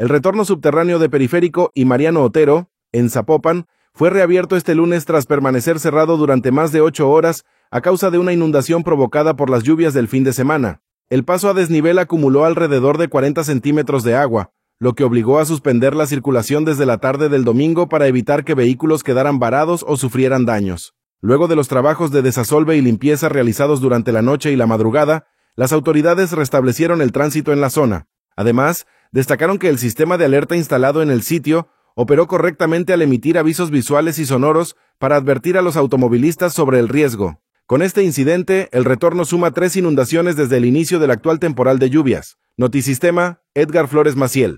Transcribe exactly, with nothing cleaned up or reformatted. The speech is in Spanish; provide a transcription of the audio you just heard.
El retorno subterráneo de Periférico y Mariano Otero, en Zapopan, fue reabierto este lunes tras permanecer cerrado durante más de ocho horas a causa de una inundación provocada por las lluvias del fin de semana. El paso a desnivel acumuló alrededor de cuarenta centímetros de agua, lo que obligó a suspender la circulación desde la tarde del domingo para evitar que vehículos quedaran varados o sufrieran daños. Luego de los trabajos de desasolve y limpieza realizados durante la noche y la madrugada, las autoridades restablecieron el tránsito en la zona. Además, destacaron que el sistema de alerta instalado en el sitio operó correctamente al emitir avisos visuales y sonoros para advertir a los automovilistas sobre el riesgo. Con este incidente, el retorno suma tres inundaciones desde el inicio del actual temporal de lluvias. Notisistema, Edgar Flores Maciel.